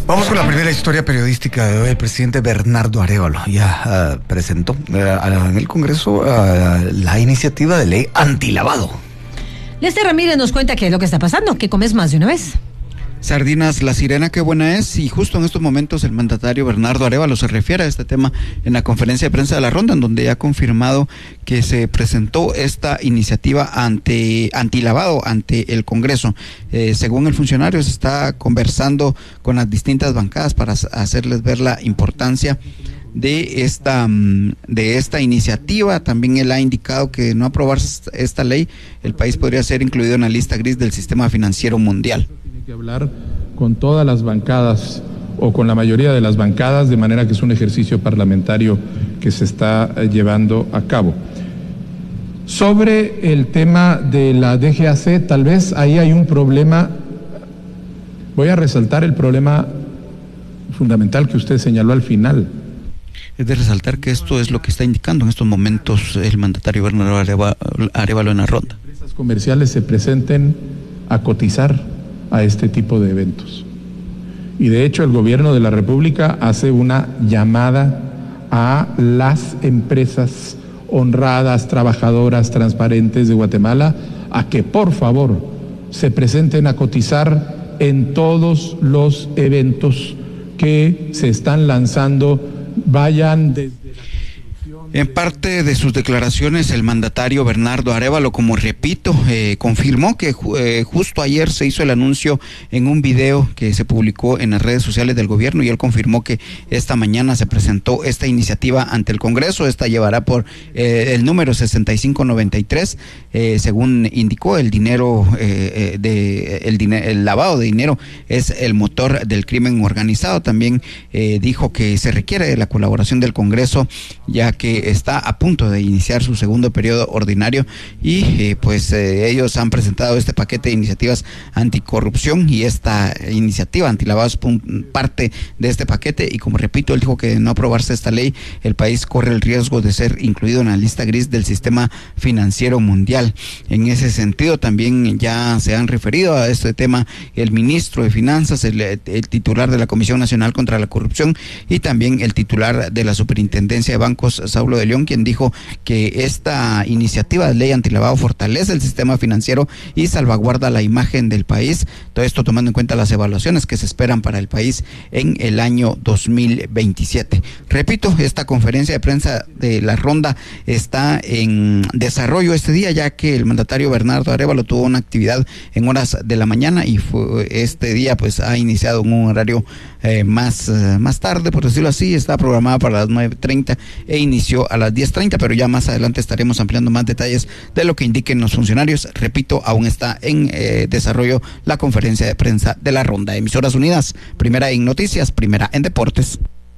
Vamos con la primera historia periodística de hoy. El presidente Bernardo Arévalo ya presentó en el Congreso la iniciativa de ley antilavado. Lester Ramírez nos cuenta qué es lo que está pasando, que comes más de una vez. Sardinas La Sirena, qué buena es, y justo en estos momentos el mandatario Bernardo Arévalo se refiere a este tema en la conferencia de prensa de la Ronda, en donde ya ha confirmado que se presentó esta iniciativa antilavado ante el Congreso. Según el funcionario, se está conversando con las distintas bancadas para hacerles ver la importancia de esta iniciativa. También él ha indicado que no aprobarse esta ley, el país podría ser incluido en la lista gris del sistema financiero mundial. Tiene que hablar con todas las bancadas o con la mayoría de las bancadas, de manera que es un ejercicio parlamentario que se está llevando a cabo. Sobre el tema de la DGAC, tal vez ahí hay un problema. Voy a resaltar el problema fundamental que usted señaló al final. Es de resaltar que esto es lo que está indicando en estos momentos el mandatario Bernardo Arévalo en la Ronda. Las empresas comerciales se presenten a cotizar a este tipo de eventos. Y de hecho el gobierno de la República hace una llamada a las empresas honradas, trabajadoras, transparentes de Guatemala, a que por favor se presenten a cotizar en todos los eventos que se están lanzando. Vayan desde la Constitución. En parte de sus declaraciones, el mandatario Bernardo Arévalo, como repito, confirmó que justo ayer se hizo el anuncio en un video que se publicó en las redes sociales del gobierno, y él confirmó que esta mañana se presentó esta iniciativa ante el Congreso. Esta llevará por el número 6593. Según indicó, el lavado de dinero es el motor del crimen organizado. También dijo que se requiere de la colaboración del Congreso, ya que está a punto de iniciar su segundo periodo ordinario, y ellos han presentado este paquete de iniciativas anticorrupción, y esta iniciativa antilavado es parte de este paquete. Y como repito, él dijo que de no aprobarse esta ley, el país corre el riesgo de ser incluido en la lista gris del sistema financiero mundial. En ese sentido, también ya se han referido a este tema el ministro de Finanzas, el titular de la Comisión Nacional contra la Corrupción, y también el titular de la Superintendencia de Bancos, Saulo de León, quien dijo que esta iniciativa de ley antilavado fortalece el sistema financiero y salvaguarda la imagen del país. Todo esto tomando en cuenta las evaluaciones que se esperan para el país en el año 2027. Repito, esta conferencia de prensa de la Ronda está en desarrollo este día, ya que el mandatario Bernardo Arévalo tuvo una actividad en horas de la mañana, y este día ha iniciado en un horario más tarde, por decirlo así. Está programada para las 9:30 e inició a las 10:30, pero ya más adelante estaremos ampliando más detalles de lo que indiquen los funcionarios. Repito, aún está en desarrollo la conferencia de prensa de la Ronda. Emisoras Unidas, primera en noticias, primera en deportes.